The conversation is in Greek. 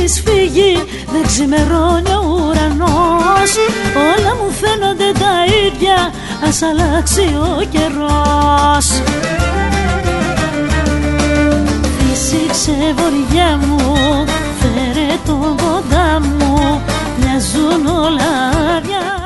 έχεις φύγει, δεν ξημερώνει ο ουρανός. Όλα μου φαίνονται τα ίδια, ας αλλάξει ο καιρός. Φύσηξε βοριά μου, φέρε τον κοντά μου, μοιάζουν όλα άδεια.